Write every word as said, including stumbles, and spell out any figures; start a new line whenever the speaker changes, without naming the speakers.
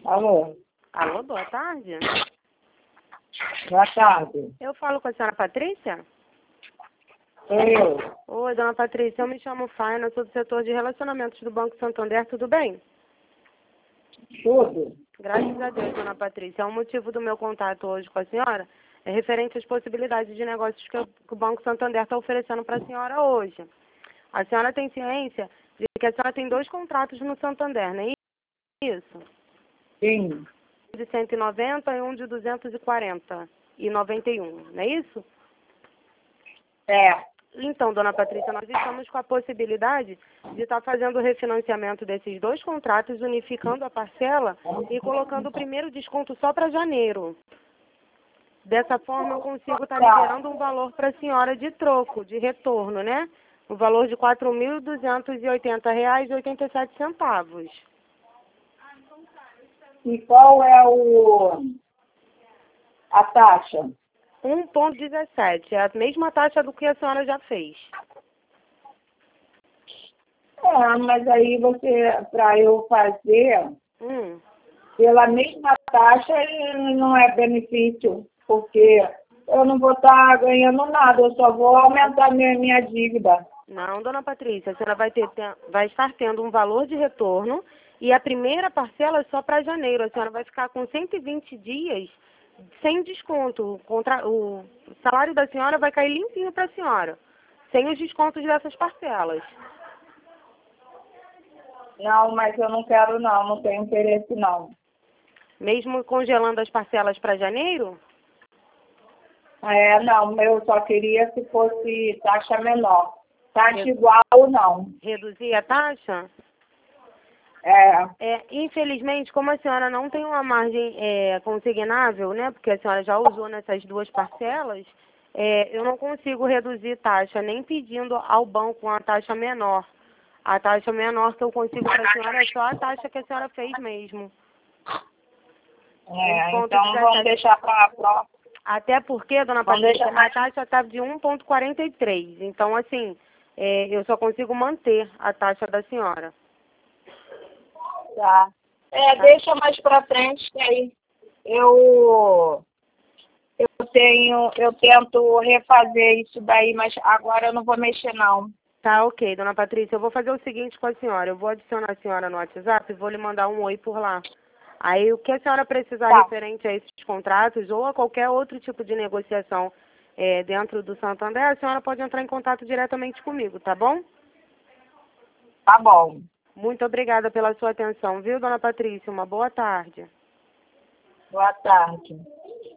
Alô?
Alô, boa tarde.
Boa tarde.
Eu falo com a senhora Patrícia?
Sou eu.
Oi, dona Patrícia, eu me chamo Faina, sou do setor de relacionamentos do Banco Santander, tudo bem?
Tudo?
Graças a Deus, dona Patrícia. O motivo do meu contato hoje com a senhora é referente às possibilidades de negócios que, eu- que o Banco Santander está oferecendo para a senhora hoje. A senhora tem ciência de que a senhora tem dois contratos no Santander, não é isso?
Sim.
De cento e noventa e um de duzentos e quarenta e noventa e um, não é isso?
É.
Então, dona Patrícia, nós estamos com a possibilidade de estar fazendo o refinanciamento desses dois contratos, unificando a parcela e colocando o primeiro desconto só para janeiro. Dessa forma, eu consigo estar liberando um valor para a senhora de troco, de retorno, né? O valor de quatro mil duzentos e oitenta reais e oitenta e sete centavos.
E qual é o a taxa?
um vírgula dezessete, é a mesma taxa do que a senhora já fez.
É, mas aí você, para eu fazer,
Hum.
pela mesma taxa, não é benefício, porque eu não vou estar ganhando nada, eu só vou aumentar minha, minha dívida.
Não, dona Patrícia, a senhora vai, ter, vai estar tendo um valor de retorno e a primeira parcela é só para janeiro. A senhora vai ficar com cento e vinte dias sem desconto. O, contra, o salário da senhora vai cair limpinho para a senhora, sem os descontos dessas parcelas.
Não, mas eu não quero não, não tenho interesse não.
Mesmo congelando as parcelas para janeiro?
É, não, eu só queria se fosse taxa menor. Taxa igual ou não.
Reduzir a taxa?
É,
É, infelizmente, como a senhora não tem uma margem é, consignável, né, porque a senhora já usou nessas duas parcelas, é, eu não consigo reduzir taxa, nem pedindo ao banco uma taxa menor. A taxa menor que eu consigo para a senhora é só a taxa que a senhora fez mesmo.
é
um
então vamos deixar para a próxima.
Até porque, dona
Vamos
Patrícia,
deixar
a taxa está de um vírgula quarenta e três. Então, assim, é, eu só consigo manter a taxa da senhora.
Tá. É,
Tá.
deixa mais para frente, que aí eu, eu tenho, eu tento refazer isso daí, mas agora eu não vou mexer não.
Tá, ok, dona Patrícia, eu vou fazer o seguinte com a senhora. Eu vou adicionar a senhora no WhatsApp e vou lhe mandar um oi por lá. Aí, o que a senhora precisar
Tá.
referente a esses contratos ou a qualquer outro tipo de negociação é, dentro do Santander, a senhora pode entrar em contato diretamente comigo, tá bom?
Tá bom.
Muito obrigada pela sua atenção, viu, dona Patrícia? Uma boa tarde.
Boa tarde.